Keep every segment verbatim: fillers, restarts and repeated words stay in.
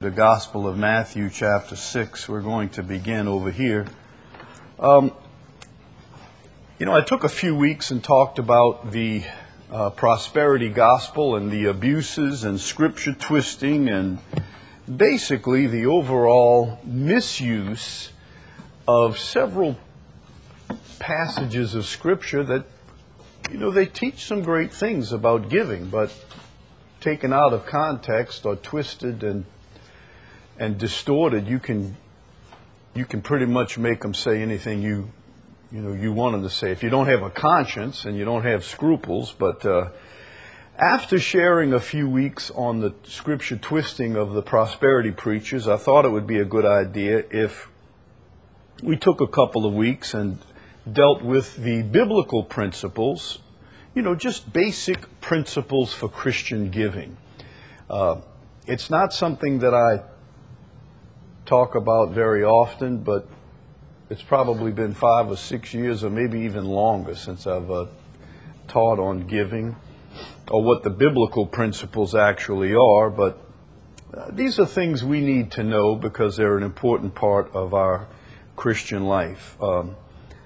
the Gospel of Matthew, chapter six. We're going to begin over here. Um, you know, I took a few weeks and talked about the uh, prosperity gospel and the abuses and scripture twisting and basically the overall misuse of several passages of scripture that, you know, they teach some great things about giving, but taken out of context or twisted and and distorted, you can you can pretty much make them say anything you you know you want them to say if you don't have a conscience and you don't have scruples. But uh, after sharing a few weeks on the scripture twisting of the prosperity preachers, I thought it would be a good idea if we took a couple of weeks and dealt with the biblical principles, you know, just basic principles for Christian giving. Uh, it's not something that I talk about very often, but it's probably been five or six years or maybe even longer since I've uh, taught on giving or what the biblical principles actually are. But uh, these are things we need to know because they're an important part of our Christian life. Um,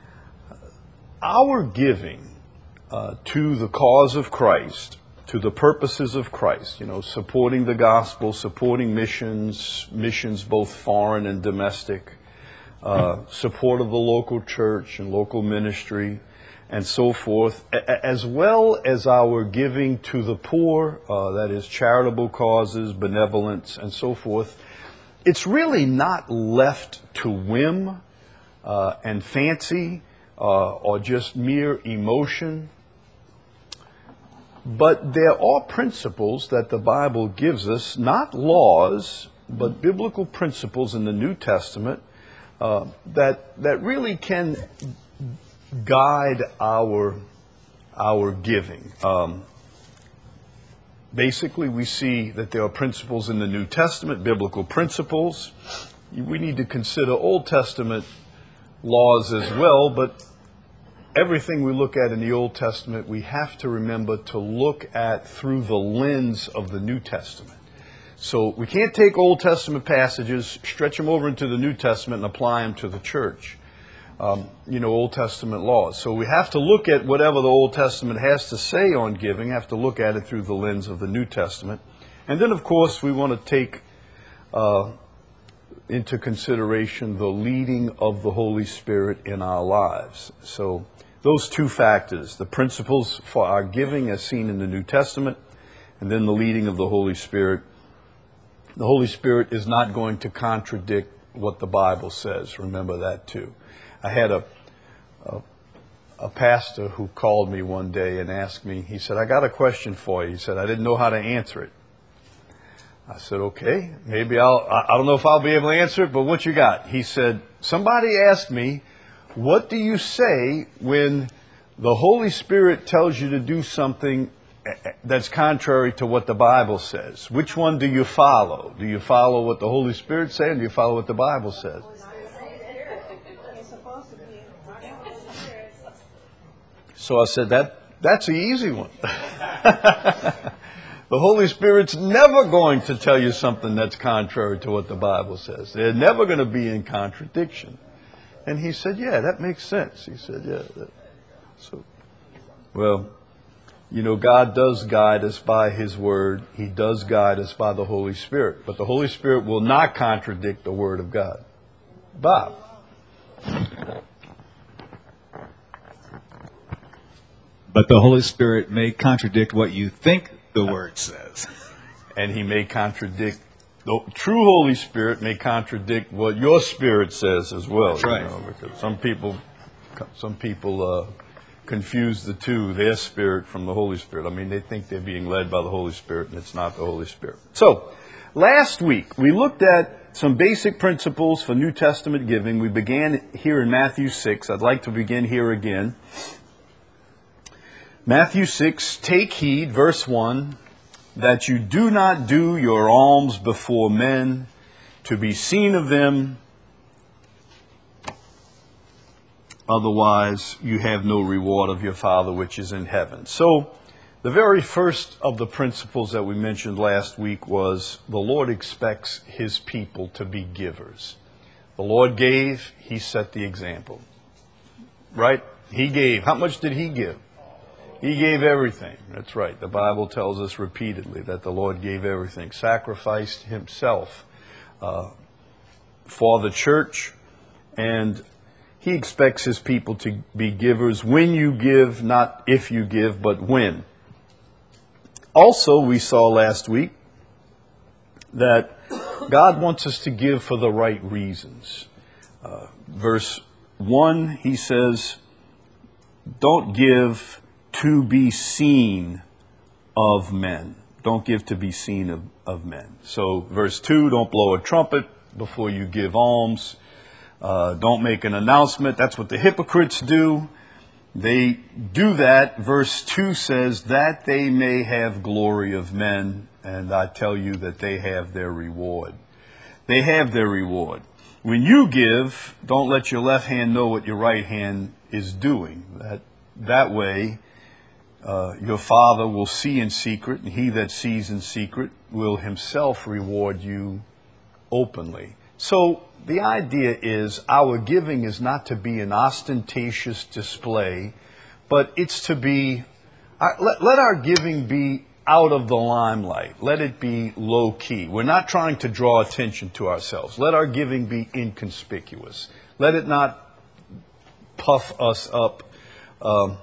our giving uh, to the cause of Christ, to the purposes of Christ, you know, supporting the gospel, supporting missions, missions both foreign and domestic, uh, support of the local church and local ministry, and so forth, a- as well as our giving to the poor, uh, that is charitable causes, benevolence, and so forth. It's really not left to whim uh, and fancy uh, or just mere emotion. But there are principles that the Bible gives us, not laws, but biblical principles in the New Testament uh, that that really can guide our our giving. Um, basically, we see that there are principles in the New Testament, biblical principles. We need to consider Old Testament laws as well, but everything we look at in the Old Testament, we have to remember to look at through the lens of the New Testament. So we can't take Old Testament passages, stretch them over into the New Testament and apply them to the church. Um, you know, Old Testament laws. So we have to look at whatever the Old Testament has to say on giving, have to look at it through the lens of the New Testament. And then, of course, we want to take uh, into consideration the leading of the Holy Spirit in our lives. So those two factors, the principles for our giving as seen in the New Testament, and then the leading of the Holy Spirit. The Holy Spirit is not going to contradict what the Bible says. Remember that too. I had a, a, a pastor who called me one day and asked me, he said, I got a question for you. He said, I didn't know how to answer it. I said, okay, maybe I'll, I, I don't know if I'll be able to answer it, but what you got? He said, somebody asked me, what do you say when the Holy Spirit tells you to do something that's contrary to what the Bible says? Which one do you follow? Do you follow what the Holy Spirit says, or do you follow what the Bible says? So I said, that that's the easy one. The Holy Spirit's never going to tell you something that's contrary to what the Bible says. They're never going to be in contradiction. And he said, yeah, that makes sense. He said, yeah. That. So, well, you know, God does guide us by His Word. He does guide us by the Holy Spirit. But the Holy Spirit will not contradict the Word of God. Bob. But the Holy Spirit may contradict what you think the Word says. And He may contradict, the true Holy Spirit may contradict what your spirit says as well. That's right. You know, because some people, some people uh, confuse the two, their spirit from the Holy Spirit. I mean, they think they're being led by the Holy Spirit, and it's not the Holy Spirit. So, last week, we looked at some basic principles for New Testament giving. We began here in Matthew six. I'd like to begin here again. Matthew six, take heed, verse one, that you do not do your alms before men to be seen of them, otherwise you have no reward of your Father which is in heaven. So, The very first of the principles that we mentioned last week was the Lord expects his people to be givers. The Lord gave, he set the example. Right? He gave. How much did he give? He gave everything. That's right. The Bible tells us repeatedly that the Lord gave everything, sacrificed himself uh, for the church, and he expects his people to be givers when you give, not if you give, but when. Also, we saw last week that God wants us to give for the right reasons. Uh, verse one, he says, don't give to be seen of men. Don't give to be seen of, of men. So verse two, don't blow a trumpet before you give alms. Uh, don't make an announcement. That's what the hypocrites do. They do that. Verse two says that they may have glory of men. And I tell you that they have their reward. They have their reward. When you give, don't let your left hand know what your right hand is doing. That, that way, uh, your Father will see in secret, and he that sees in secret will himself reward you openly. So the idea is our giving is not to be an ostentatious display, but it's to be, uh, let, let our giving be out of the limelight. Let it be low key. We're not trying to draw attention to ourselves. Let our giving be inconspicuous. Let it not puff us up. Um,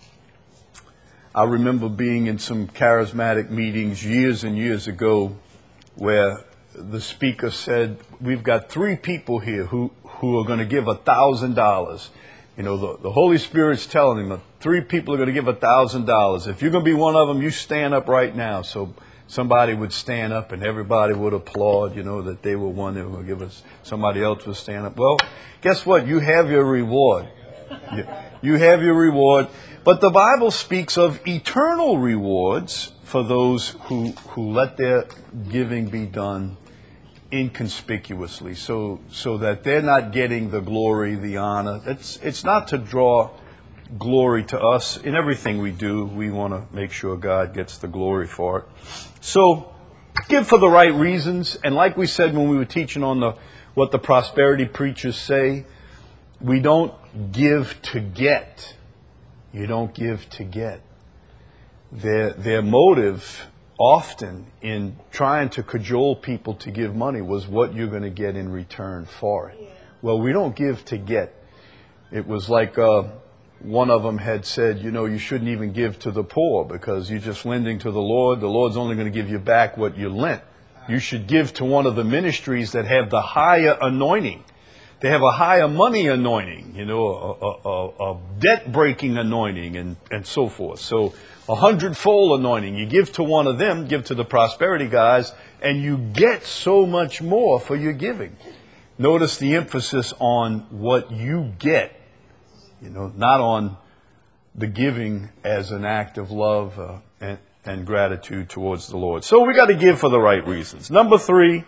I remember being in some charismatic meetings years and years ago where the speaker said, we've got three people here who, who are going to give a thousand dollars. You know, the, the Holy Spirit's telling them, three people are going to give a thousand dollars. If you're going to be one of them, you stand up right now. So somebody would stand up and everybody would applaud, you know, that they were one that were going to give us. Somebody else would stand up. Well, guess what? You have your reward. You, you have your reward. But the Bible speaks of eternal rewards for those who, who let their giving be done inconspicuously, so so that they're not getting the glory, the honor. It's it's not to draw glory to us. In everything we do, we want to make sure God gets the glory for it. So give for the right reasons. And like we said when we were teaching on the what the prosperity preachers say, we don't give to get. You don't give to get. Their their motive often in trying to cajole people to give money was what you're going to get in return for it. Yeah. Well, we don't give to get. It was like uh, one of them had said, you know, you shouldn't even give to the poor because you're just lending to the Lord. The Lord's only going to give you back what you lent. You should give to one of the ministries that have the higher anointing. They have a higher money anointing, you know, a, a, a debt-breaking anointing and, and so forth. So a hundredfold anointing. You give to one of them, give to the prosperity guys, and you get so much more for your giving. Notice the emphasis on what you get, you know, not on the giving as an act of love uh, and, and gratitude towards the Lord. So we got to give for the right reasons. Number three,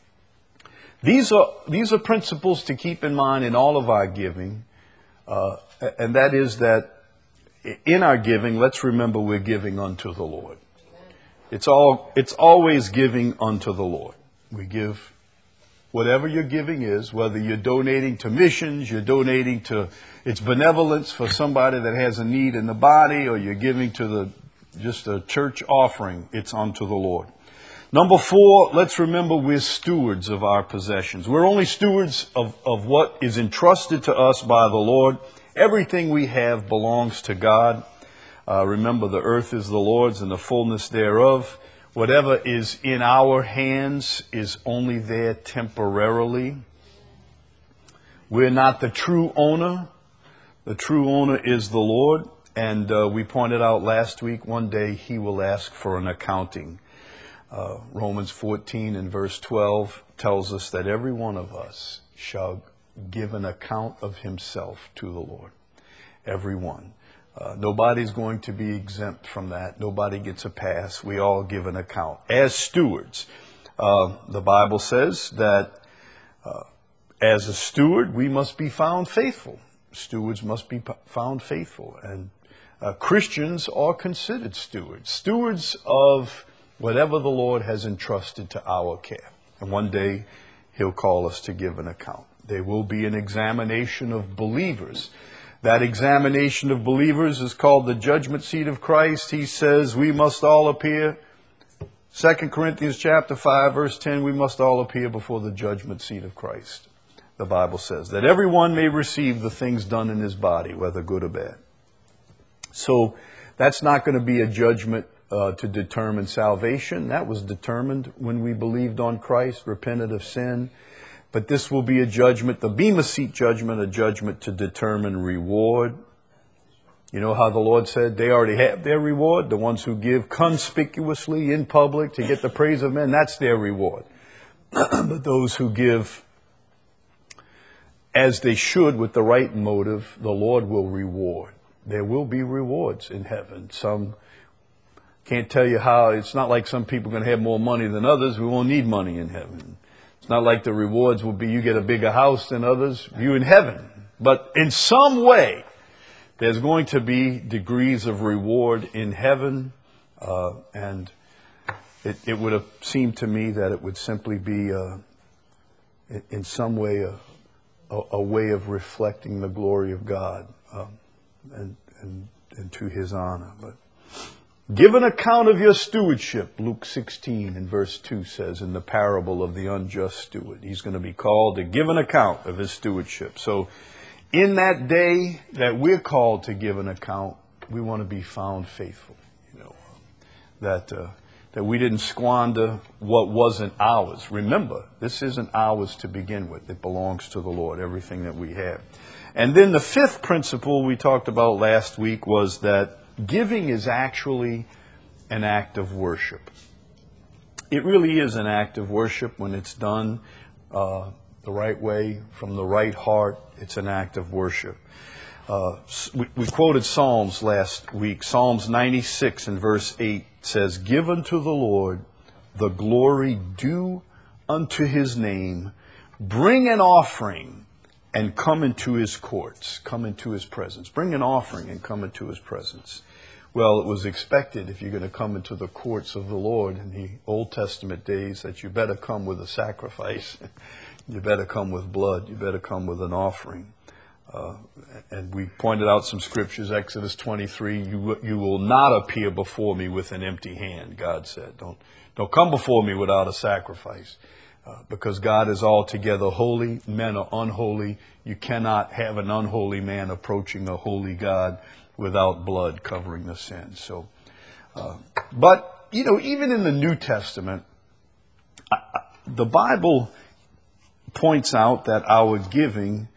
these are these are principles to keep in mind in all of our giving, uh, and that is that in our giving, let's remember we're giving unto the Lord. It's all it's always giving unto the Lord. We give whatever your giving is, whether you're donating to missions, you're donating to it's benevolence for somebody that has a need in the body, or you're giving to the just a church offering, it's unto the Lord. Number four, let's remember we're stewards of our possessions. We're only stewards of, of what is entrusted to us by the Lord. Everything we have belongs to God. Uh, remember, the earth is the Lord's and the fullness thereof. Whatever is in our hands is only there temporarily. We're not the true owner. The true owner is the Lord. And uh, we pointed out last week, one day he will ask for an accounting. Uh, Romans fourteen and verse twelve tells us that every one of us shall give an account of himself to the Lord. Every one. Uh, nobody's going to be exempt from that. Nobody gets a pass. We all give an account. As stewards, uh, the Bible says that uh, as a steward, we must be found faithful. Stewards must be p- found faithful. And Uh, Christians are considered stewards, stewards of whatever the Lord has entrusted to our care. And one day he'll call us to give an account. There will be an examination of believers. That examination of believers is called the judgment seat of Christ. He says we must all appear. Second Corinthians chapter five, verse ten, we must all appear before the judgment seat of Christ. The Bible says that everyone may receive the things done in his body, whether good or bad. So that's not going to be a judgment uh, to determine salvation. That was determined when we believed on Christ, repented of sin. But this will be a judgment, the Bema Seat judgment, a judgment to determine reward. You know how the Lord said they already have their reward? The ones who give conspicuously in public to get the praise of men, that's their reward. But those who give as they should with the right motive, the Lord will reward. There will be rewards in heaven. Some can't tell you how. It's not like some people are going to have more money than others. We won't need money in heaven. It's not like the rewards will be you get a bigger house than others. You in heaven. But in some way, there's going to be degrees of reward in heaven. Uh, and it, it would have seemed to me that it would simply be, uh, in some way, a, a, a way of reflecting the glory of God. Um, And, and, and to his honor. But give an account of your stewardship, Luke sixteen and verse two says in the parable of the unjust steward. He's going to be called to give an account of his stewardship. So in that day that we're called to give an account, we want to be found faithful. You know, that, uh, that we didn't squander what wasn't ours. Remember, this isn't ours to begin with. It belongs to the Lord, everything that we have. And then the fifth principle we talked about last week was that giving is actually an act of worship. It really is an act of worship when it's done uh, the right way, from the right heart. It's an act of worship. Uh, we, we quoted Psalms last week. Psalms ninety-six and verse eight says, "Give unto the Lord the glory due unto his name. Bring an offering and come into his courts, come into his presence." Bring an offering and come into his presence. Well, it was expected if you're going to come into the courts of the Lord in the Old Testament days that you better come with a sacrifice. You better come with blood. You better come with an offering. Uh, and we pointed out some scriptures, Exodus twenty-three, you, you will not appear before me with an empty hand, God said. Don't, don't come before me without a sacrifice. Uh, because God is altogether holy, men are unholy. You cannot have an unholy man approaching a holy God without blood covering the sin. So, uh, but you know, even in the New Testament, I, I, the Bible points out that our giving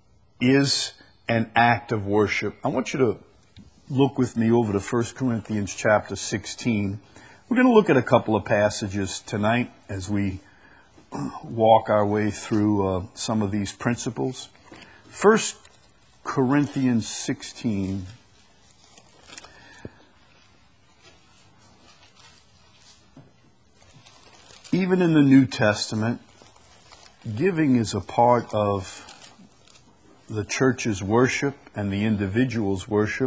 is an act of worship. I want you to look with me over to First Corinthians chapter sixteen. We're going to look at a couple of passages tonight as we walk our way through uh, some of these principles. First Corinthians sixteen. Even in the New Testament, giving is a part of the church's worship and the individual's worship.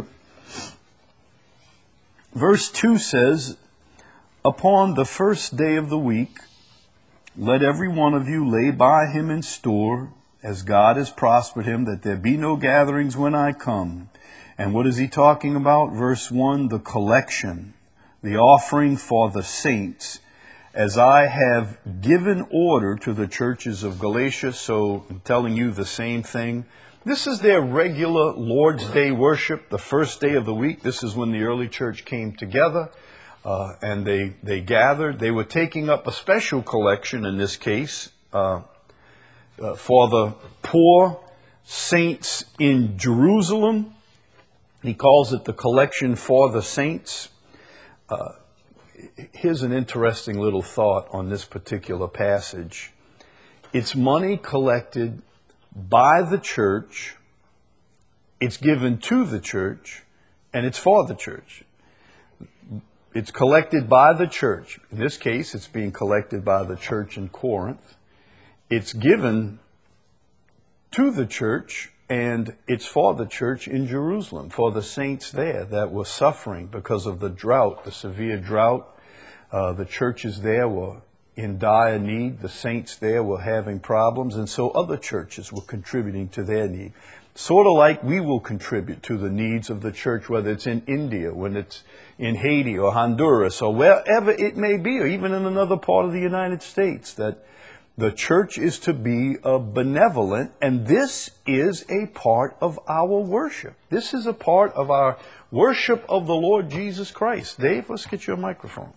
Verse two says, "Upon the first day of the week, let every one of you lay by him in store, as God has prospered him, that there be no gatherings when I come." And what is he talking about? Verse one, the collection, the offering for the saints, as I have given order to the churches of Galatia. So I'm telling you the same thing. This is their regular Lord's Day worship, the first day of the week. This is when the early church came together. Uh, and they, they gathered. They were taking up a special collection, in this case, uh, uh, for the poor saints in Jerusalem. He calls it the collection for the saints. Uh, here's an interesting little thought on this particular passage. It's money collected by the church, it's given to the church, and it's for the church. It's collected by the church. In this case, it's being collected by the church in Corinth. It's given to the church And it's for the church in Jerusalem, for the saints there that were suffering because of the drought, the severe drought. Uh, the churches there were in dire need. The saints there were having problems. And so other churches were contributing to their need. Sort of like we will contribute to the needs of the church, whether it's in India, when it's in Haiti or Honduras or wherever it may be, or even in another part of the United States, that the church is to be uh, benevolent, and this is a part of our worship. This is a part of our worship of the Lord Jesus Christ. Dave, let's get you a microphone.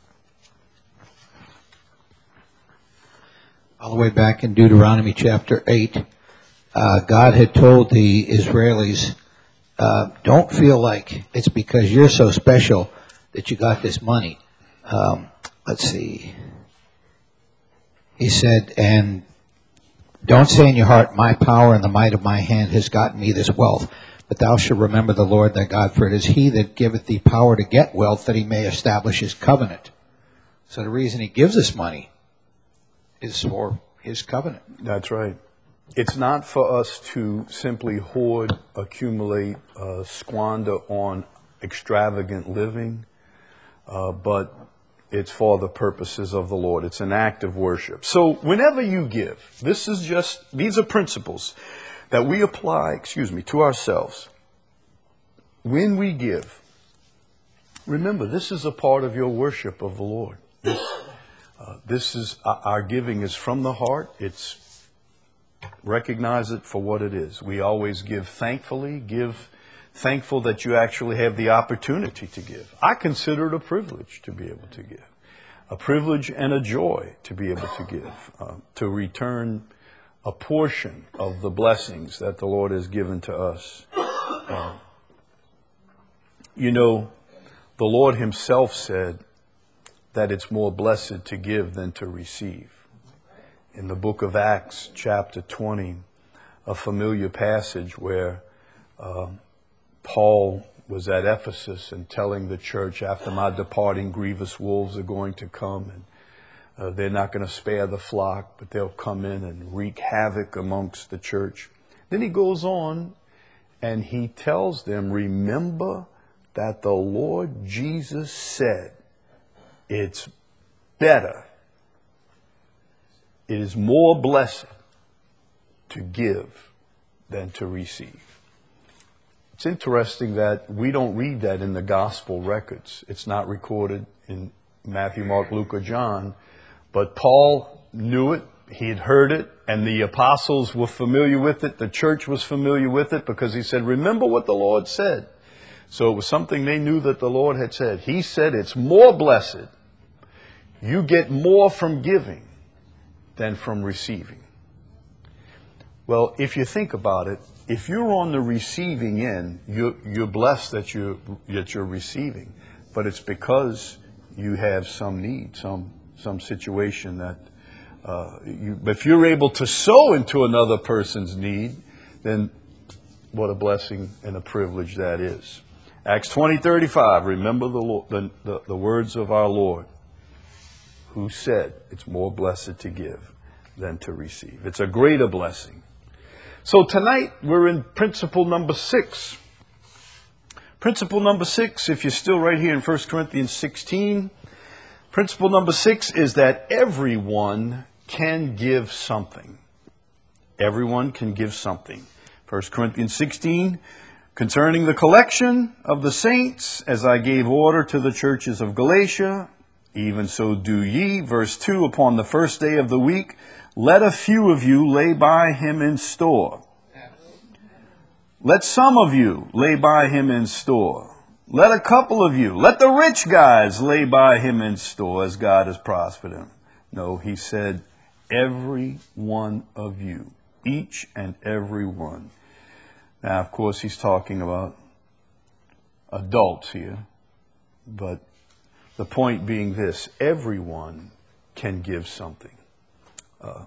All the way back in Deuteronomy chapter eight, uh, God had told the Israelis, uh, don't feel like it's because you're so special that you got this money. Um, let's see. He said, and don't say in your heart, my power and the might of my hand has gotten me this wealth. But thou shalt remember the Lord thy God, for it is he that giveth thee power to get wealth, that he may establish his covenant. So the reason he gives us money is for his covenant. That's right. It's not for us to simply hoard, accumulate, uh, squander on extravagant living, uh, but it's for the purposes of the Lord. It's an act of worship. So whenever you give, this is just, these are principles that we apply, excuse me, to ourselves. When we give, remember, this is a part of your worship of the Lord. This, uh, this is, uh, our giving is from the heart. It's, recognize it for what it is. We always give thankfully, give thankful that you actually have the opportunity to give. I consider it a privilege to be able to give. A privilege and a joy to be able to give, uh, to return a portion of the blessings that the Lord has given to us. Uh, you know, the Lord himself said that it's more blessed to give than to receive. In the book of Acts, chapter twenty, a familiar passage where uh, Paul was at Ephesus and telling the church, after my departing, grievous wolves are going to come, and uh, they're not going to spare the flock, but they'll come in and wreak havoc amongst the church. Then he goes on and he tells them, remember that the Lord Jesus said, it's better, it is more blessed to give than to receive. It's interesting that we don't read that in the gospel records. It's not recorded in Matthew, Mark, Luke, or John. But Paul knew it. He had heard it. And the apostles were familiar with it. The church was familiar with it because he said, remember what the Lord said. So it was something they knew that the Lord had said. He said it's more blessed. You get more from giving than from receiving. Well, if you think about it, if you're on the receiving end, you're, you're blessed that you're, that you're receiving. But it's because you have some need, some some situation that uh, you, if you're able to sow into another person's need, then what a blessing and a privilege that is. Acts twenty thirty-five, remember the, Lord, the, the, the words of our Lord, who said it's more blessed to give than to receive. It's a greater blessing. So tonight we're in principle number six. Principle number six, if you're still right here in First Corinthians sixteen, principle number six is that everyone can give something. Everyone can give something. First Corinthians sixteen, concerning the collection of the saints, as I gave order to the churches of Galatia, even so do ye. Verse two, upon the first day of the week, let a few of you lay by him in store. Let some of you lay by him in store. Let a couple of you, let the rich guys lay by him in store as God has prospered him. No, he said, every one of you, each and every one. Now, of course, he's talking about adults here, but the point being this, everyone can give something. Uh,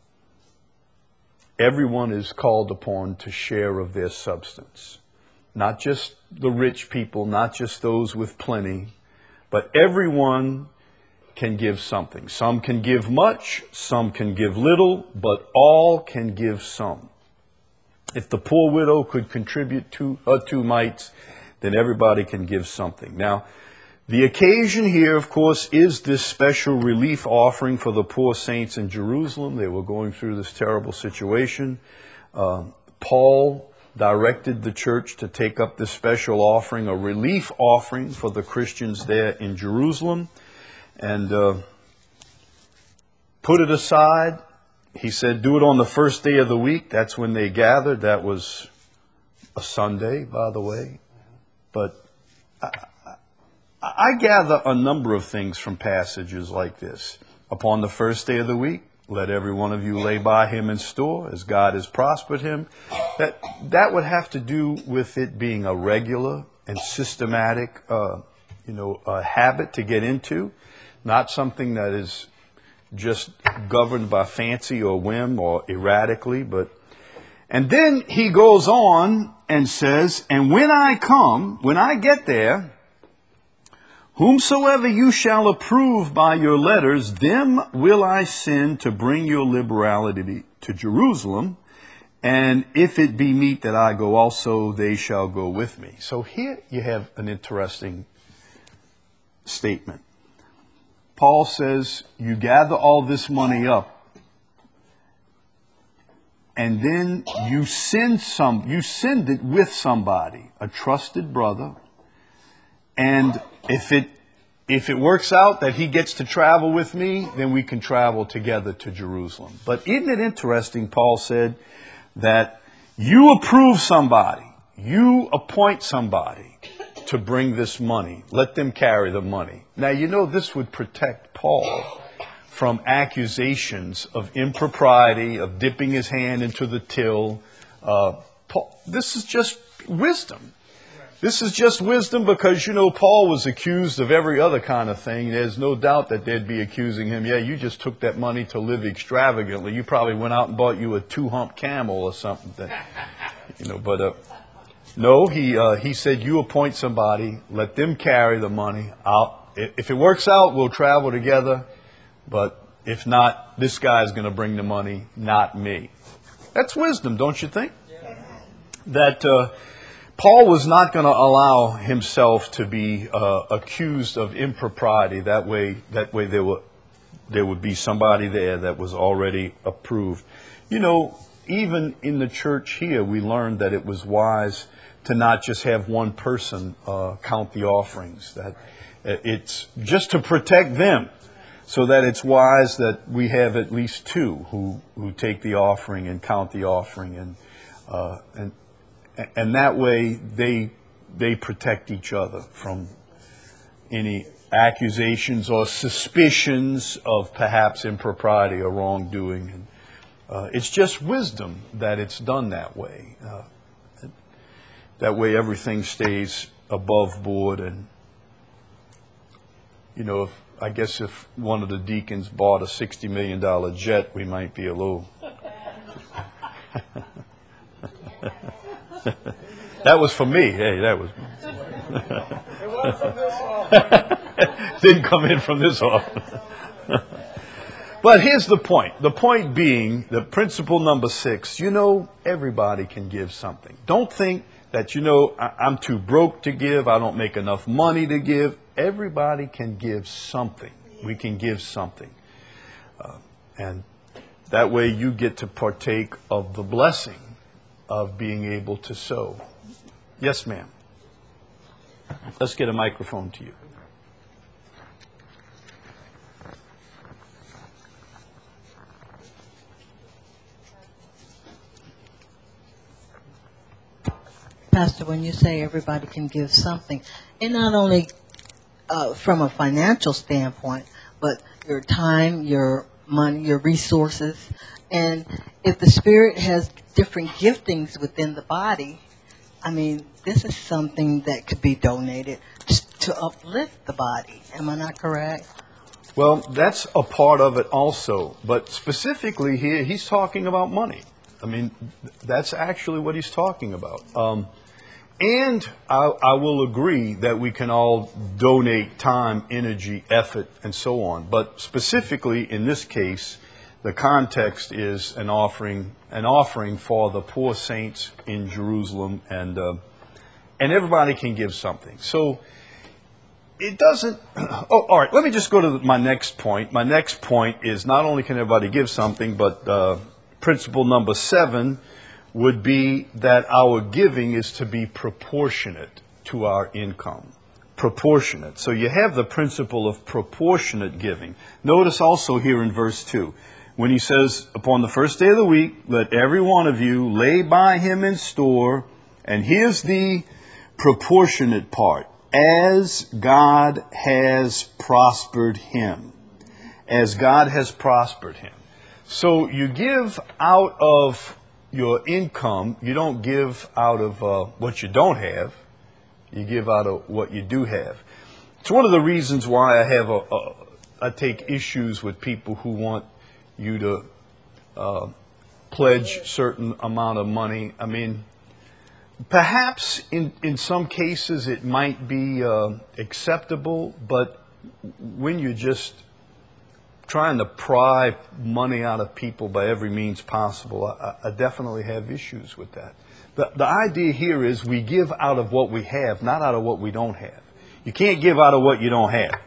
everyone is called upon to share of their substance. Not just the rich people, not just those with plenty, but everyone can give something. Some can give much, some can give little, but all can give some. If the poor widow could contribute two, her two mites, then everybody can give something. Now, the occasion here, of course, is this special relief offering for the poor saints in Jerusalem. They were going through this terrible situation. Uh, Paul directed the church to take up this special offering, a relief offering for the Christians there in Jerusalem, and uh, put it aside. He said, do it on the first day of the week. That's when they gathered. That was a Sunday, by the way. But I, I gather a number of things from passages like this. Upon the first day of the week, let every one of you lay by him in store as God has prospered him. That that would have to do with it being a regular and systematic, uh, you know, a habit to get into, not something that is just governed by fancy or whim or erratically. But and then he goes on and says, and when I come, when I get there, whomsoever you shall approve by your letters, them will I send to bring your liberality to Jerusalem. And if it be meet that I go also, they shall go with me. So here you have an interesting statement. Paul says, you gather all this money up, and then you send some, you send it with somebody, a trusted brother, and if it if it works out that he gets to travel with me, then we can travel together to Jerusalem. But isn't it interesting, Paul said, that you approve somebody, you appoint somebody to bring this money. Let them carry the money. Now, you know, this would protect Paul from accusations of impropriety, of dipping his hand into the till. Uh, Paul, this is just wisdom. This is just wisdom because, you know, Paul was accused of every other kind of thing. There's no doubt that they'd be accusing him. Yeah, you just took that money to live extravagantly. You probably went out and bought you a two-hump camel or something. That, you know, but uh, no, he uh, he said, you appoint somebody, let them carry the money. I'll, if it works out, we'll travel together. But if not, this guy's going to bring the money, not me. That's wisdom, don't you think? That uh, Paul was not going to allow himself to be uh, accused of impropriety. That way, that way there were, there would be somebody there that was already approved. You know, even in the church here, we learned that it was wise to not just have one person uh, count the offerings. That it's just to protect them, so that it's wise that we have at least two who who take the offering and count the offering, and uh, and. And that way they they protect each other from any accusations or suspicions of perhaps impropriety or wrongdoing. And, uh, it's just wisdom that it's done that way. Uh, that way everything stays above board. And, you know, if, I guess if one of the deacons bought a sixty million dollars jet, we might be a little... That was for me. Hey, that was. It was from this office. Didn't come in from this office. But here's the point. The point being, the principle number six, you know, everybody can give something. Don't think that, you know, I'm too broke to give. I don't make enough money to give. Everybody can give something. We can give something. Uh, and that way you get to partake of the blessing of being able to sow. Yes, ma'am. Let's get a microphone to you. Pastor, when you say everybody can give something, and not only uh, from a financial standpoint, but your time, your money, your resources, and if the Spirit has different giftings within the body, I mean, this is something that could be donated to uplift the body. Am I not correct? Well, that's a part of it also. But specifically here, he's talking about money. I mean, that's actually what he's talking about. Um, and I, I will agree that we can all donate time, energy, effort, and so on. But specifically in this case, the context is an offering, an offering for the poor saints in Jerusalem, and uh, and everybody can give something. So it doesn't. Oh, all right. Let me just go to my next point. My next point is not only can everybody give something, but uh, principle number seven would be that our giving is to be proportionate to our income. Proportionate. So you have the principle of proportionate giving. Notice also here in verse two, when he says, upon the first day of the week, let every one of you lay by him in store, and here's the proportionate part, as God has prospered him. As God has prospered him. So you give out of your income. You don't give out of uh, what you don't have. You give out of what you do have. It's one of the reasons why I have a, a I take issues with people who want you to uh, pledge certain amount of money. I mean, perhaps in, in some cases it might be uh, acceptable, but when you're just trying to pry money out of people by every means possible, I, I definitely have issues with that. The, the idea here is we give out of what we have, not out of what we don't have. You can't give out of what you don't have.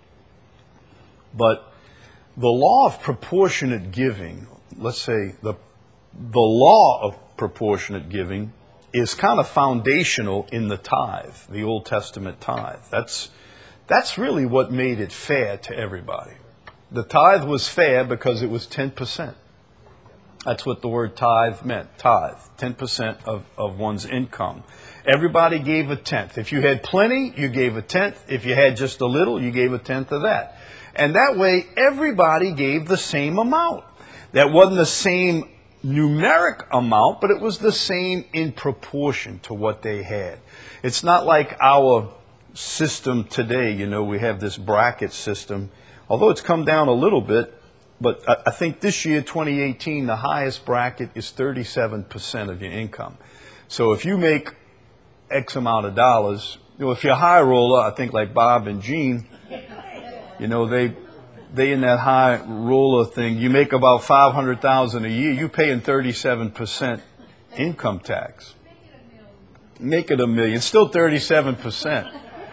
But the law of proportionate giving, let's say the, the law of proportionate giving is kind of foundational in the tithe, the Old Testament tithe. That's, that's really what made it fair to everybody. The tithe was fair because it was ten percent. That's what the word tithe meant, tithe, ten percent of, of one's income. Everybody gave a tenth. If you had plenty, you gave a tenth. If you had just a little, you gave a tenth of that. And that way, everybody gave the same amount. That wasn't the same numeric amount, but it was the same in proportion to what they had. It's not like our system today. You know, we have this bracket system, although it's come down a little bit. But I think this year, twenty eighteen, the highest bracket is thirty-seven percent of your income. So if you make X amount of dollars, you know, if you're a high roller, I think like Bob and Jean, you know, they they in that high roller thing, you make about five hundred thousand dollars a year, you're paying thirty-seven percent income tax. Make it a million, still thirty-seven percent.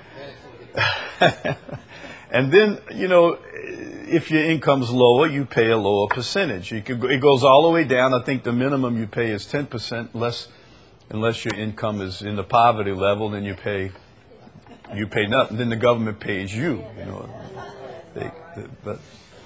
And then, you know, if your income's lower, you pay a lower percentage. You could, it goes all the way down. I think the minimum you pay is ten percent, unless, unless your income is in the poverty level, then you pay, you pay nothing. Then the government pays you. You know, they, they, but,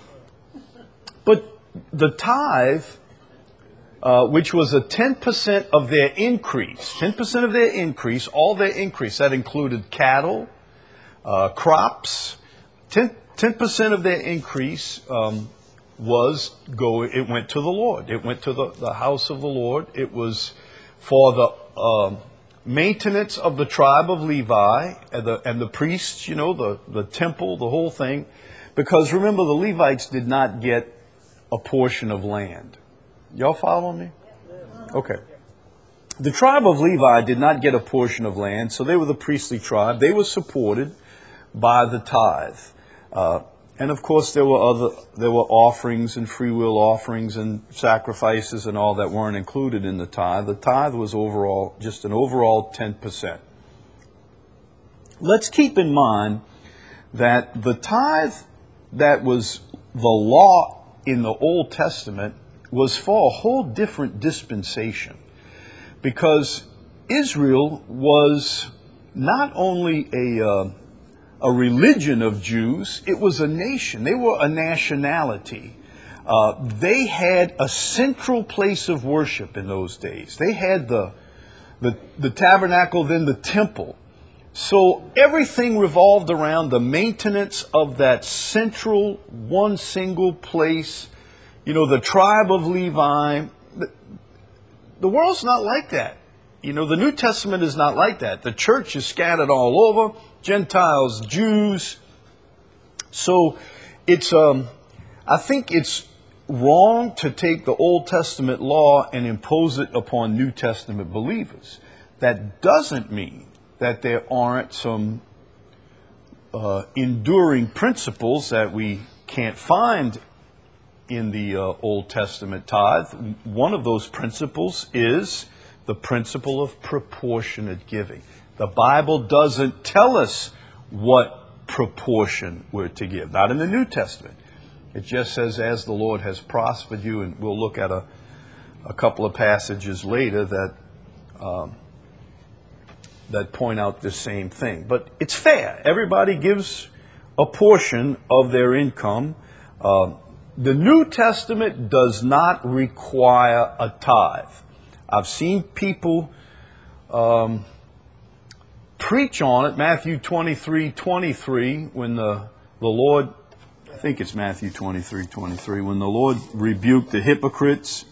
but the tithe, uh, which was a ten percent of their increase, ten percent of their increase, all their increase, that included cattle, uh, crops, ten percent of their increase um, was go. It went to the Lord. It went to the, the house of the Lord. It was for the uh, maintenance of the tribe of Levi and the, and the priests, you know, the, the temple, the whole thing. Because remember, the Levites did not get a portion of land. Y'all following me? Okay. The tribe of Levi did not get a portion of land, so they were the priestly tribe. They were supported by the tithe. Uh, and of course, there were other there were offerings and free will offerings and sacrifices and all that weren't included in the tithe. The tithe was overall just an overall ten percent. Let's keep in mind that the tithe that was the law in the Old Testament was for a whole different dispensation, because Israel was not only a uh, a religion of Jews, it was a nation. They were a nationality. Uh, they had a central place of worship in those days. They had the, the, the tabernacle, then the temple. So everything revolved around the maintenance of that central, one single place. You know, the tribe of Levi. The, the world's not like that. You know, the New Testament is not like that. The church is scattered all over. Gentiles, Jews. So it's, um, I think it's wrong to take the Old Testament law and impose it upon New Testament believers. That doesn't mean that there aren't some uh, enduring principles that we can't find in the uh, Old Testament tithe. One of those principles is the principle of proportionate giving. The Bible doesn't tell us what proportion we're to give, not in the New Testament. It just says, as the Lord has prospered you, and we'll look at a, a couple of passages later that um, that point out the same thing. But it's fair. Everybody gives a portion of their income. Uh, the New Testament does not require a tithe. I've seen people um, preach on it, Matthew twenty-three twenty-three, when the, the Lord, I think it's Matthew twenty-three twenty-three, when the Lord rebuked the hypocrites.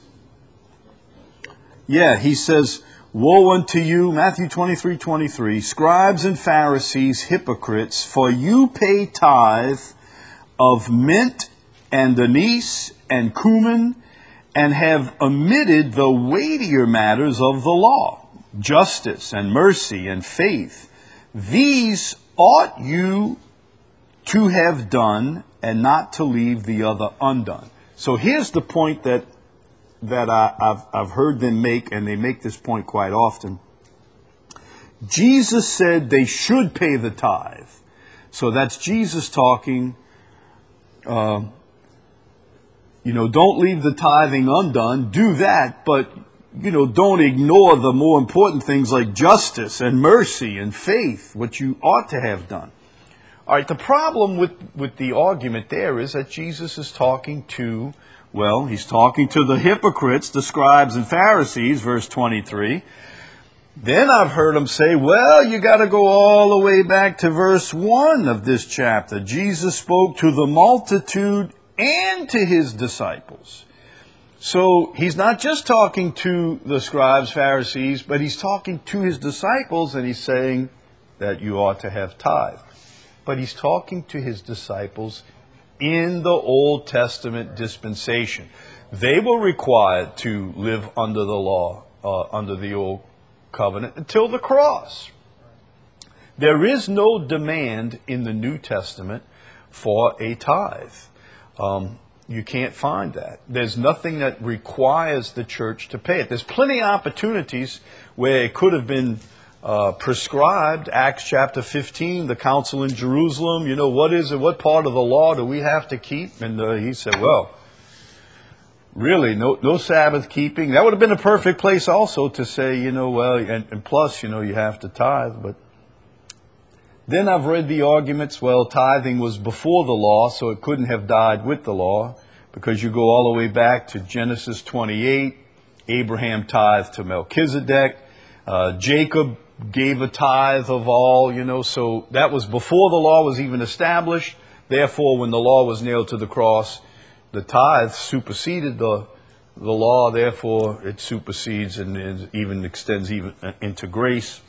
Yeah, he says, woe unto you, Matthew twenty-three twenty-three, scribes and Pharisees, hypocrites, for you pay tithe of mint and anise and cumin, and have omitted the weightier matters of the law, justice and mercy and faith. These ought you to have done, and not to leave the other undone. So here's the point that that I, I've, I've heard them make, and they make this point quite often. Jesus said they should pay the tithe. So that's Jesus talking. Uh, you know, don't leave the tithing undone. Do that, but, you know, don't ignore the more important things like justice and mercy and faith, which you ought to have done. All right, the problem with, with the argument there is that Jesus is talking to, well, he's talking to the hypocrites, the scribes and Pharisees, verse twenty-three. Then I've heard him say, well, you got to go all the way back to verse one of this chapter. Jesus spoke to the multitude and to his disciples. So he's not just talking to the scribes, Pharisees, but he's talking to his disciples, and he's saying that you ought to have tithe. But he's talking to his disciples in the Old Testament dispensation. They were required to live under the law, uh, under the Old Covenant, until the cross. There is no demand in the New Testament for a tithe. Um, you can't find that. There's nothing that requires the church to pay it. There's plenty of opportunities where it could have been Uh, prescribed. Acts chapter fifteen, the council in Jerusalem, you know, what is it, what part of the law do we have to keep? And uh, he said, well, really, no no Sabbath keeping. That would have been a perfect place also to say, you know, well, and, and plus, you know, you have to tithe. But then I've read the arguments, well, tithing was before the law, so it couldn't have died with the law, because you go all the way back to Genesis twenty-eight, Abraham tithed to Melchizedek, uh, Jacob gave a tithe of all, you know, so that was before the law was even established. Therefore, when the law was nailed to the cross, the tithe superseded the the law. Therefore, it supersedes and, and even extends even into grace.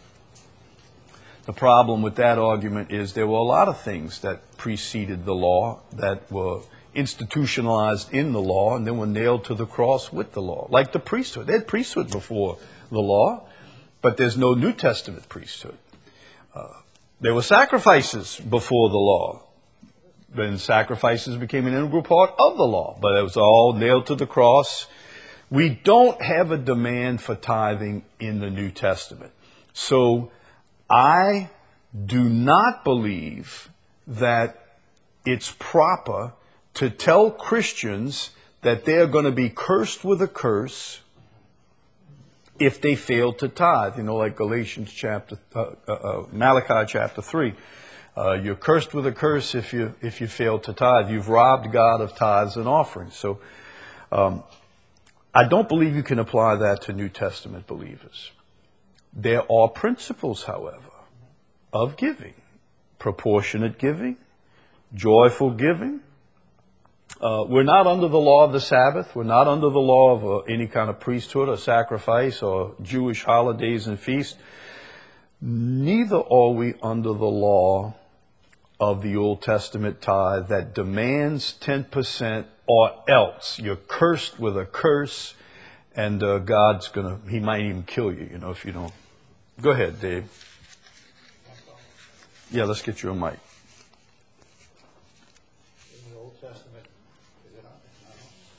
The problem with that argument is there were a lot of things that preceded the law that were institutionalized in the law and then were nailed to the cross with the law, like the priesthood. They had priesthood before the law, but there's no New Testament priesthood. Uh, there were sacrifices before the law. Then sacrifices became an integral part of the law, but it was all nailed to the cross. We don't have a demand for tithing in the New Testament. So I do not believe that it's proper to tell Christians that they're going to be cursed with a curse if they fail to tithe, you know, like Galatians chapter, uh, uh, uh, Malachi chapter three. Uh, you're cursed with a curse if you if you fail to tithe. You've robbed God of tithes and offerings. So um, I don't believe you can apply that to New Testament believers. There are principles, however, of giving. Proportionate giving, joyful giving. Uh, we're not under the law of the Sabbath. We're not under the law of uh, any kind of priesthood or sacrifice or Jewish holidays and feasts. Neither are we under the law of the Old Testament tithe that demands ten percent, or else you're cursed with a curse, and uh, God's going to, he might even kill you, you know, if you don't. Go ahead, Dave. Yeah, let's get you a mic. In the Old Testament, is it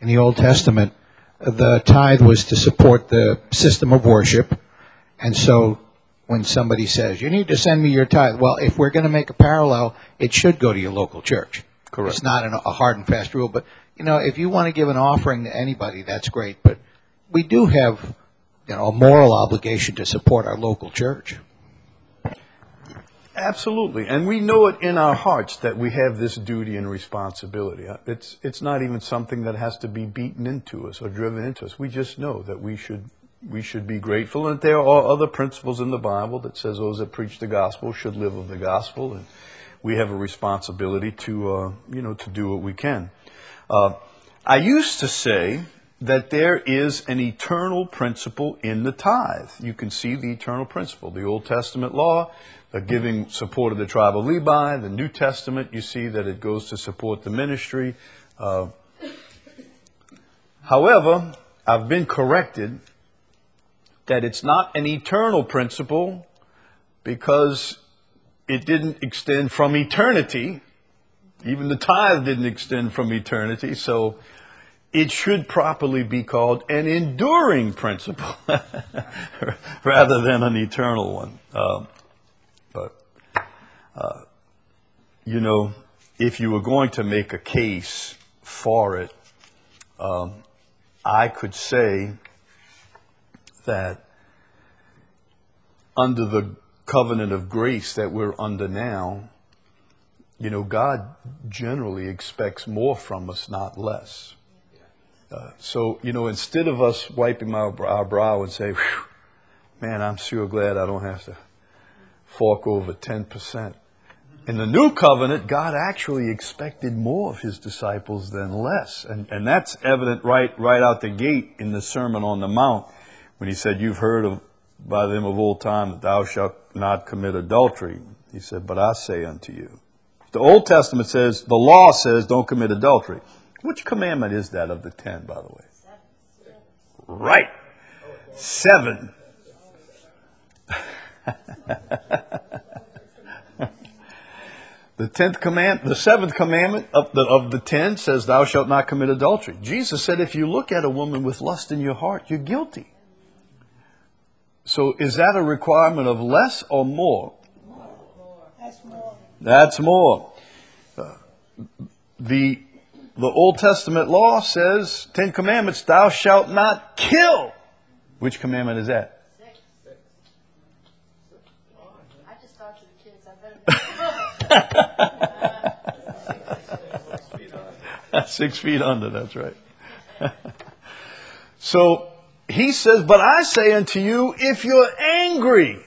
in the Old Testament, the tithe was to support the system of worship. And so when somebody says, you need to send me your tithe, well, if we're going to make a parallel, it should go to your local church. Correct. It's not an, a hard and fast rule. But, you know, if you want to give an offering to anybody, that's great. But we do have, you know, a moral obligation to support our local church. Absolutely. And we know it in our hearts that we have this duty and responsibility. It's, it's not even something that has to be beaten into us or driven into us. We just know that we should, we should be grateful. And there are other principles in the Bible that says those that preach the gospel should live of the gospel. And we have a responsibility to, uh, you know, to do what we can. Uh, I used to say that there is an eternal principle in the tithe. You can see the eternal principle. The Old Testament law, the giving support of the tribe of Levi. The New Testament, you see that it goes to support the ministry. Uh, however, I've been corrected that it's not an eternal principle because it didn't extend from eternity. Even the tithe didn't extend from eternity. So it should properly be called an enduring principle rather than an eternal one. Uh, but, uh, you know, if you were going to make a case for it, um, I could say that under the covenant of grace that we're under now, you know, God generally expects more from us, not less. Uh, so, you know, instead of us wiping our, our brow and say, whew, man, I'm sure glad I don't have to fork over ten percent. In the new covenant, God actually expected more of his disciples than less. And, and that's evident right, right out the gate in the Sermon on the Mount when he said, you've heard of by them of old time that thou shalt not commit adultery. He said, but I say unto you. The Old Testament says, the law says don't commit adultery. Which commandment is that of the ten, by the way? Seven. Right. Seven. The tenth command, the seventh commandment of the, of the ten says, thou shalt not commit adultery. Jesus said, if you look at a woman with lust in your heart, you're guilty. So is that a requirement of less or more? More. That's more. That's more. Uh, the, the Old Testament law says, Ten Commandments, thou shalt not kill. Which commandment is that? Six. I just talked to the kids. I better. Six feet under, that's right. So he says, but I say unto you, if you're angry,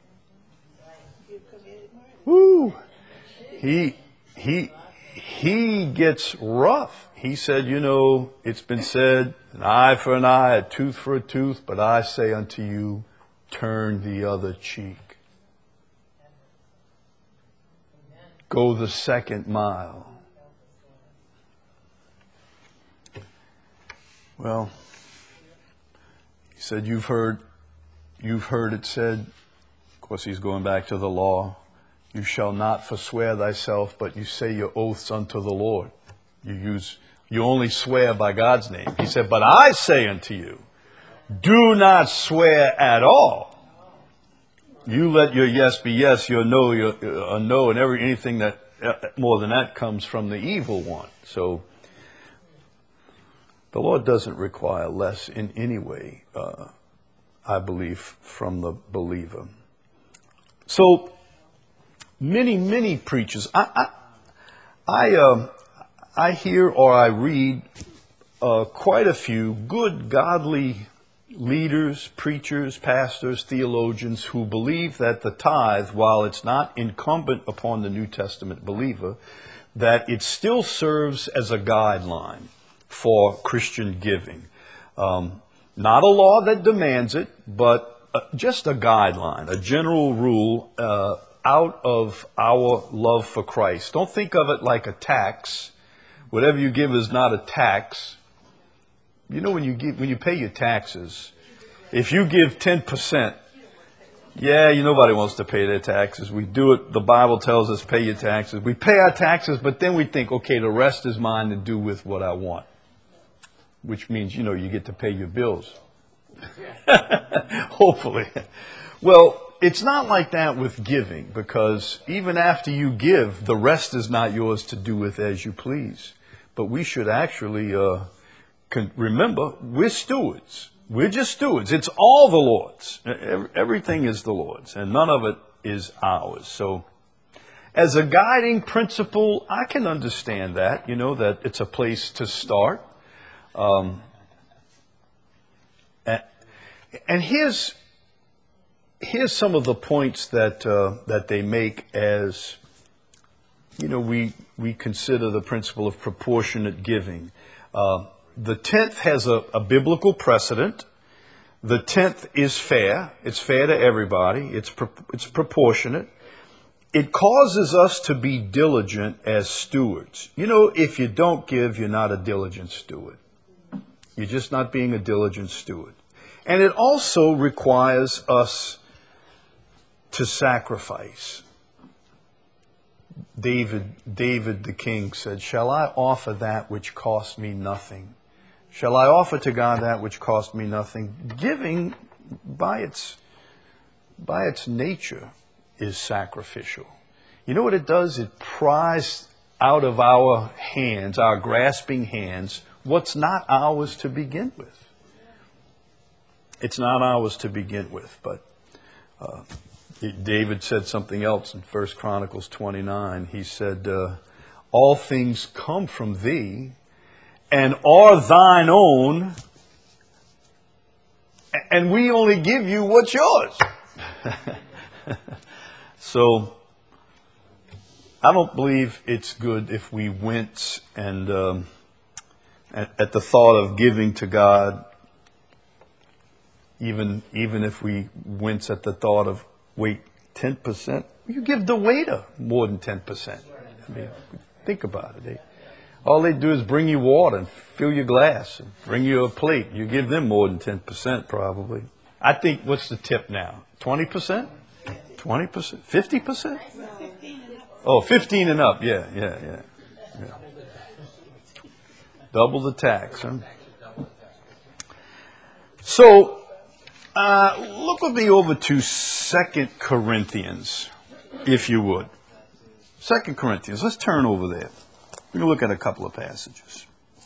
whoo, he, he, he gets rough. He said, you know, it's been said, an eye for an eye, a tooth for a tooth, but I say unto you, turn the other cheek. Go the second mile. Well, he said, you've heard, you've heard it said, of course he's going back to the law, you shall not forswear thyself, but you say your oaths unto the Lord. You use, you only swear by God's name. He said, but I say unto you, do not swear at all. You let your yes be yes, your no, your uh, no, and every anything that uh, more than that comes from the evil one. So the Lord doesn't require less in any way, uh, I believe, from the believer. So many, many preachers, I, I, I, uh, I hear or I read uh, quite a few good, godly leaders, preachers, pastors, theologians who believe that the tithe, while it's not incumbent upon the New Testament believer, that it still serves as a guideline for Christian giving. Um, not a law that demands it, but uh, just a guideline, a general rule uh, out of our love for Christ. Don't think of it like a tax. Whatever you give is not a tax. You know, when you give, when you pay your taxes, if you give ten percent, yeah, you nobody wants to pay their taxes. We do it. The Bible tells us pay your taxes. We pay our taxes, but then we think, okay, the rest is mine to do with what I want. which means, you know, you get to pay your bills. Hopefully. Well, it's not like that with giving, because even after you give, the rest is not yours to do with as you please. But we should actually uh, con- remember, we're stewards. We're just stewards. It's all the Lord's. Everything is the Lord's, and none of it is ours. So as a guiding principle, I can understand that, you know, that it's a place to start. Um, and, and here's here's some of the points that uh, that they make as, you know, we we consider the principle of proportionate giving. Uh, the tenth has a, a biblical precedent. The tenth is fair. It's fair to everybody. It's pro- it's proportionate. It causes us to be diligent as stewards. You know, if you don't give, you're not a diligent steward. You're just not being a diligent steward. And it also requires us to sacrifice. David, David the king said, "Shall I offer that which cost me nothing? Shall I offer to God that which cost me nothing?" Giving, by its by its nature, is sacrificial. You know what it does? It pries out of our hands, our grasping hands, what's not ours to begin with. It's not ours to begin with, but uh, David said something else in First Chronicles twenty-nine. He said, uh, "All things come from thee, and are thine own, and we only give you what's yours." So, I don't believe it's good if we wince and um, at, at the thought of giving to God, even even if we wince at the thought of, wait, ten percent? You give the waiter more than ten percent. I mean, think about it. They, all they do is bring you water and fill your glass and bring you a plate. You give them more than ten percent probably. I think, what's the tip now? twenty percent? twenty percent? fifty percent? Oh, fifteen and up. Yeah, yeah, yeah. yeah. Double the tax, huh? So, uh, look with me over to Second Corinthians, if you would. Second Corinthians. Let's turn over there. We're going to look at a couple of passages.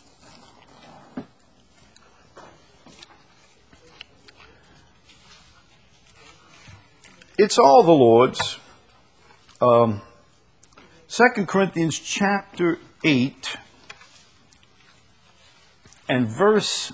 It's all the Lord's. Um, Second Corinthians chapter eight and verse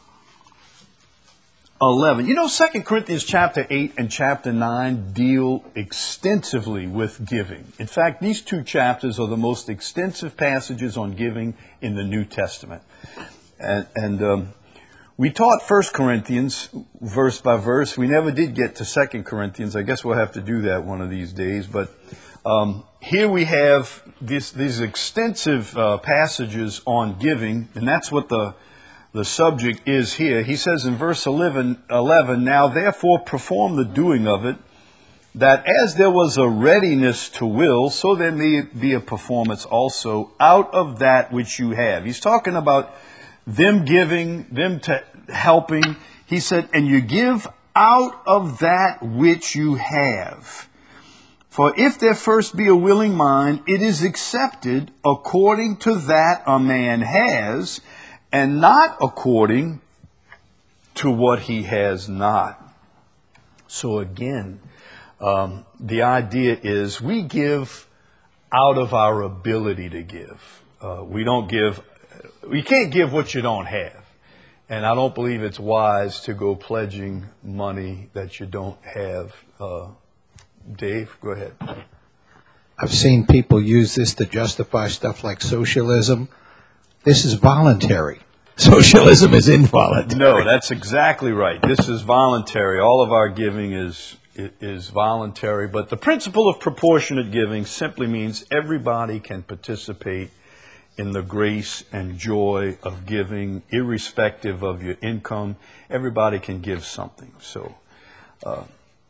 eleven. You know, Second Corinthians chapter eight and chapter nine deal extensively with giving. In fact, these two chapters are the most extensive passages on giving in the New Testament. And, and um, we taught First Corinthians verse by verse. We never did get to Second Corinthians. I guess we'll have to do that one of these days. But um, here we have this, these extensive uh, passages on giving, and that's what the The subject is here. He says in verse eleven, eleven, "Now therefore perform the doing of it, that as there was a readiness to will, so there may be a performance also out of that which you have." He's talking about them giving, them to helping. He said, "And you give out of that which you have. For if there first be a willing mind, it is accepted according to that a man has, and not according to what he has not." So again, um, the idea is we give out of our ability to give. Uh, we don't give, you can't give what you don't have. And I don't believe it's wise to go pledging money that you don't have. Uh, Dave, go ahead. I've seen people use this to justify stuff like socialism. This is voluntary. Socialism is involuntary. No, that's exactly right. This is voluntary. All of our giving is is voluntary. But the principle of proportionate giving simply means everybody can participate in the grace and joy of giving, irrespective of your income. Everybody can give something. So, uh,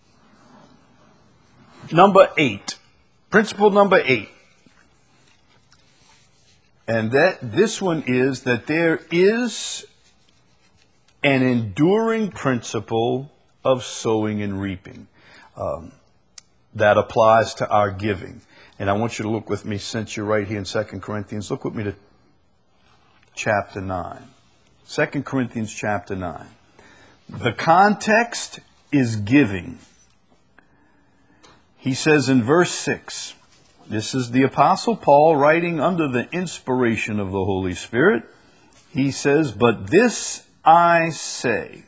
number eight, principle number eight. And that this one is that there is an enduring principle of sowing and reaping. Um, that applies to our giving. And I want you to look with me, since you're right here in Second Corinthians, look with me to chapter nine. Second Corinthians chapter nine. The context is giving. He says in verse six, this is the Apostle Paul writing under the inspiration of the Holy Spirit. He says, "But this I say."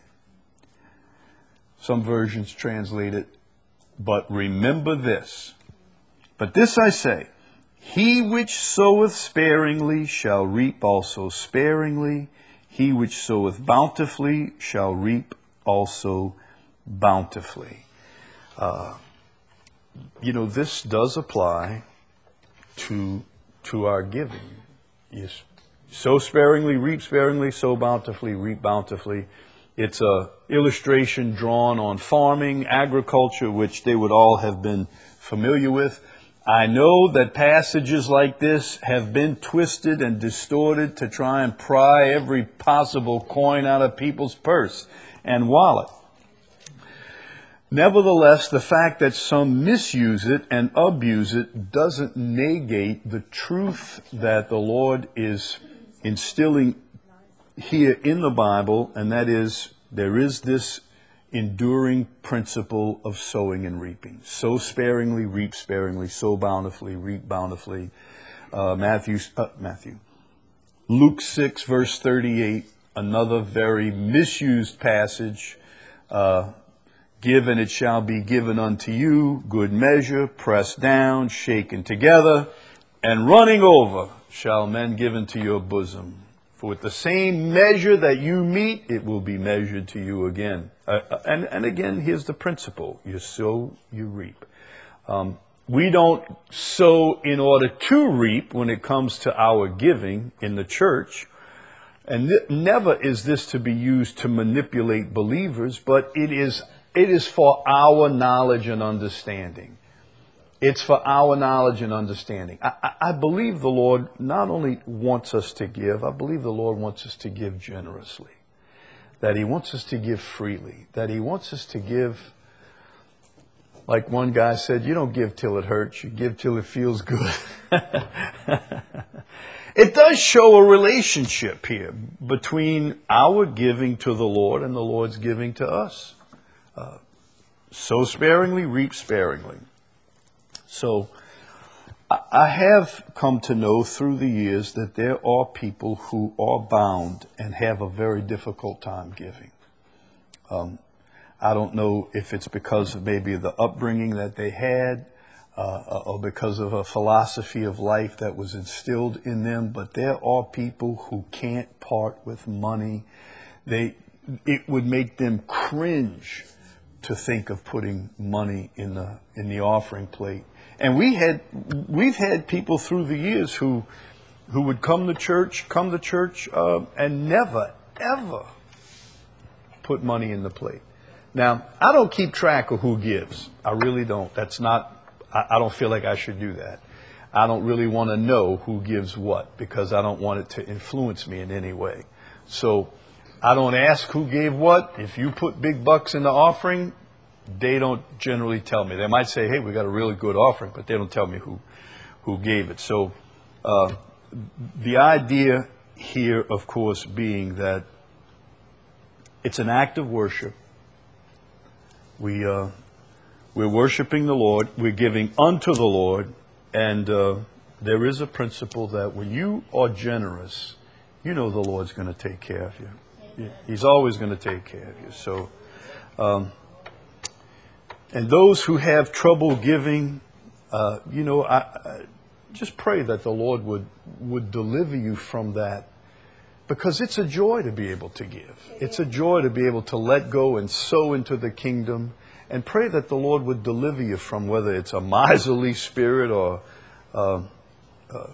Some versions translate it, "But remember this. But this I say, he which soweth sparingly shall reap also sparingly. He which soweth bountifully shall reap also bountifully." Uh, you know, this does apply to to our giving. You sow sparingly, reap sparingly, sow bountifully, reap bountifully. It's a illustration drawn on farming, agriculture, which they would all have been familiar with. I know that passages like this have been twisted and distorted to try and pry every possible coin out of people's purse and wallet. Nevertheless, the fact that some misuse it and abuse it doesn't negate the truth that the Lord is instilling here in the Bible, and that is, there is this enduring principle of sowing and reaping. Sow sparingly, reap sparingly. Sow bountifully, reap bountifully. Uh, Matthew, uh, Matthew. Luke six, verse thirty-eight, another very misused passage. Uh, Give and it shall be given unto you, good measure, pressed down, shaken together, and running over shall men give into your bosom. For with the same measure that you meet, it will be measured to you again. Uh, and, and again, here's the principle. You sow, you reap. Um, we don't sow in order to reap when it comes to our giving in the church. And th- never is this to be used to manipulate believers, but it is It is for our knowledge and understanding. It's for our knowledge and understanding. I, I, I believe the Lord not only wants us to give, I believe the Lord wants us to give generously. That He wants us to give freely. That He wants us to give, like one guy said, you don't give till it hurts, you give till it feels good. It does show a relationship here between our giving to the Lord and the Lord's giving to us. Uh, sow sparingly, reap sparingly. So I, I have come to know through the years that there are people who are bound and have a very difficult time giving. Um, I don't know if it's because of maybe the upbringing that they had uh, or because of a philosophy of life that was instilled in them, but there are people who can't part with money. They, it would make them cringe to think of putting money in the in the offering plate. And we had we've had people through the years who who would come to church, come to church, uh, and never ever put money in the plate. Now, I don't keep track of who gives. I really don't. That's not. I, I don't feel like I should do that. I don't really want to know who gives what because I don't want it to influence me in any way. So I don't ask who gave what. If you put big bucks in the offering, they don't generally tell me. They might say, hey, we got a really good offering, but they don't tell me who who gave it. So uh, the idea here, of course, being that it's an act of worship. We, uh, we're worshiping the Lord. We're giving unto the Lord. And uh, there is a principle that when you are generous, you know the Lord's going to take care of you. He's always going to take care of you. So, um, and those who have trouble giving, uh, you know, I, I just pray that the Lord would, would deliver you from that, because it's a joy to be able to give. It's a joy to be able to let go and sow into the kingdom, and pray that the Lord would deliver you from whether it's a miserly spirit or uh, uh,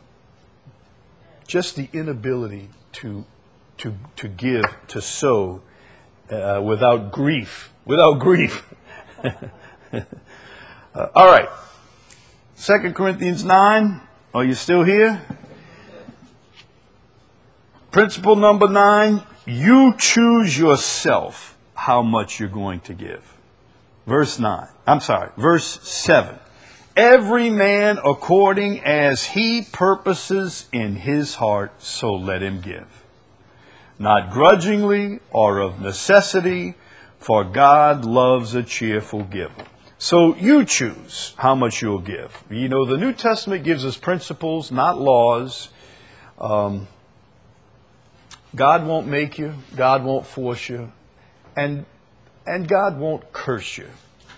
just the inability to to to give, to sow uh, without grief, without grief. uh, all right, Second Corinthians nine. Are you still here? Principle number nine, You choose yourself how much you're going to give. Verse nine. I'm sorry, verse seven. Every man according as he purposes in his heart, so let him give. Not grudgingly or of necessity, for God loves a cheerful giver. So you choose how much you'll give. You know, the New Testament gives us principles, not laws. Um, God won't make you. God won't force you. And, and God won't curse you.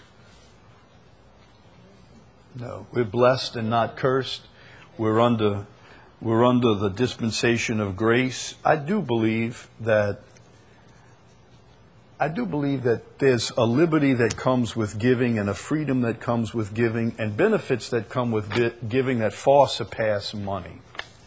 No, we're blessed and not cursed. We're under, we're under the dispensation of grace. I do believe that I do believe that there's a liberty that comes with giving and a freedom that comes with giving and benefits that come with giving that far surpass money.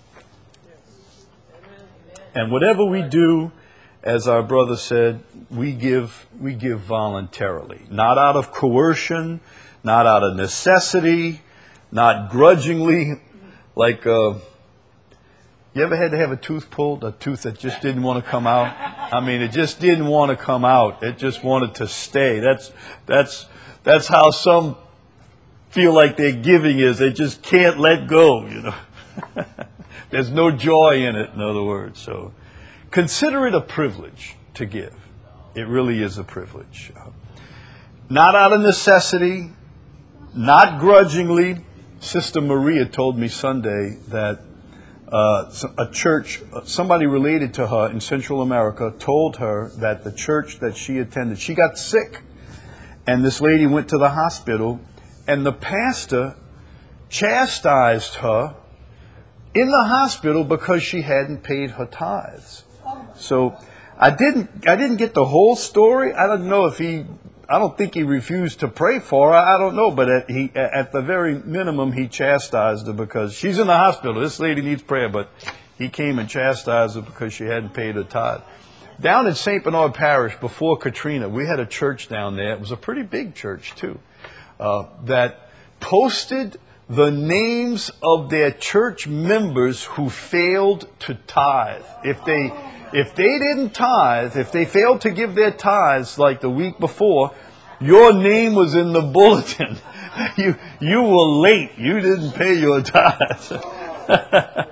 And whatever we do, as our brother said, we give we give voluntarily, not out of coercion, not out of necessity, not grudgingly. Like, uh, you ever had to have a tooth pulled, a tooth that just didn't want to come out? I mean, it just didn't want to come out. It just wanted to stay. That's that's that's how some feel like their giving is. They just can't let go, you know. There's no joy in it, in other words. So consider it a privilege to give. It really is a privilege. Not out of necessity, not grudgingly. Sister Maria told me Sunday that uh, a church, somebody related to her in Central America, told her that the church that she attended, she got sick. And this lady went to the hospital, and the pastor chastised her in the hospital because she hadn't paid her tithes. So I didn't I didn't get the whole story. I don't know if he, I don't think he refused to pray for her. I don't know. But at, he, at the very minimum, he chastised her because she's in the hospital. This lady needs prayer. But he came and chastised her because she hadn't paid her tithe. Down in Saint Bernard Parish, before Katrina, we had a church down there. It was a pretty big church, too, uh, that posted the names of their church members who failed to tithe. If they if they didn't tithe, if they failed to give their tithes like the week before, your name was in the bulletin. You you were late. You didn't pay your tithes. uh,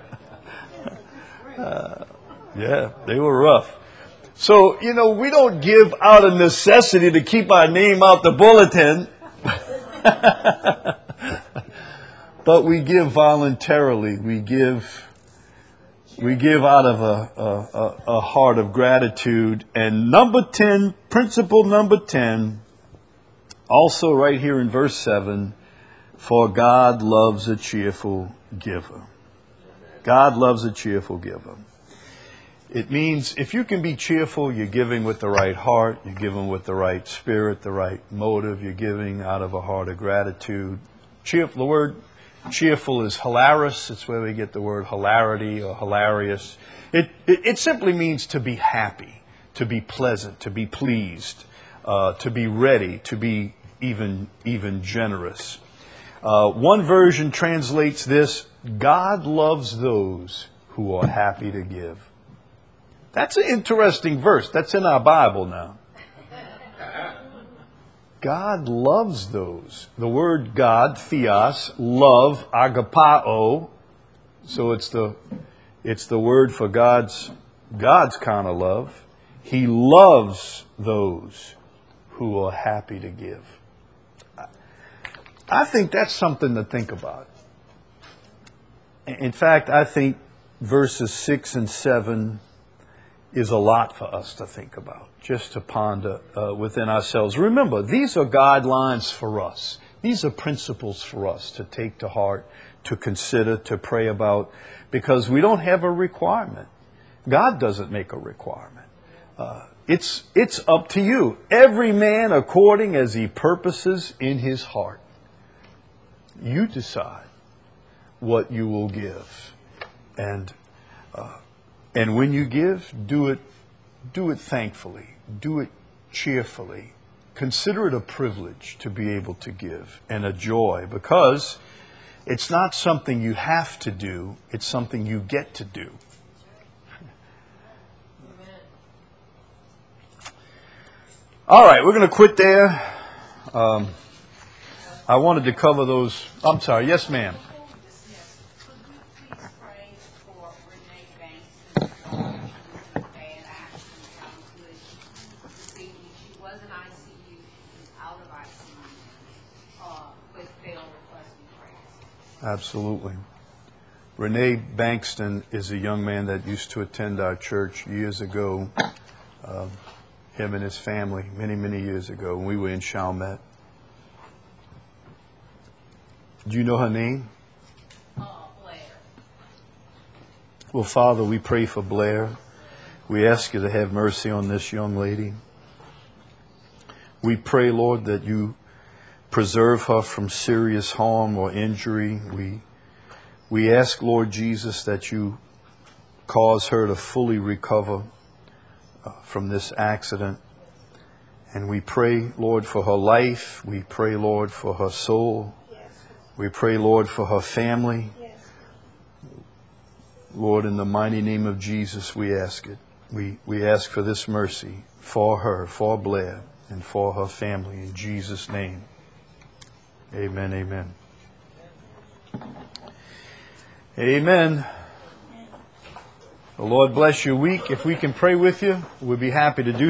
yeah, they were rough. So, you know, we don't give out of necessity to keep our name out the bulletin. But we give voluntarily. We give, we give out of a, a, a heart of gratitude. And number ten, principle number ten, also right here in verse seven, for God loves a cheerful giver. God loves a cheerful giver. It means if you can be cheerful, you're giving with the right heart, you're giving with the right spirit, the right motive, you're giving out of a heart of gratitude. Cheerful, the word cheerful is hilarious. It's where we get the word hilarity or hilarious. It, it, it simply means to be happy, to be pleasant, to be pleased, uh, to be ready, to be even, even generous. Uh, one version translates this, God loves those who are happy to give. That's an interesting verse. That's in our Bible now. God loves those. The word God, theos, love, agapao. So it's the it's the word for God's God's kind of love. He loves those who are happy to give. I think that's something to think about. In fact, I think verses six and seven is a lot for us to think about, just to ponder uh, within ourselves. Remember, these are guidelines for us. These are principles for us to take to heart, to consider, to pray about, because we don't have a requirement. God doesn't make a requirement. Uh, it's, it's up to you. Every man according as he purposes in his heart. You decide what you will give. And uh, And when you give, do it, do it thankfully, do it cheerfully. Consider it a privilege to be able to give and a joy, because it's not something you have to do, it's something you get to do. All right, we're going to quit there. Um, I wanted to cover those. I'm sorry. Yes, ma'am. Yes. Could we please pray for Renee Banks, who bad accident, how good she she was in I C U, she's out of I C U, uh, but failed requesting prayers. Absolutely. Renee Bankston is a young man that used to attend our church years ago. Uh, him and his family, many, many years ago, when we were in Chalmette. Do you know her name? Uh, Blair. Well, Father, we pray for Blair. We ask you to have mercy on this young lady. We pray, Lord, that you preserve her from serious harm or injury. We we ask, Lord Jesus, that you cause her to fully recover uh, from this accident. And we pray, Lord, for her life. We pray, Lord, for her soul. We pray, Lord, for her family. Lord, in the mighty name of Jesus, we ask it. We, we ask for this mercy for her, for Blair, and for her family. In Jesus' name. Amen, amen. Amen. The Lord bless your week. If we can pray with you, we'd be happy to do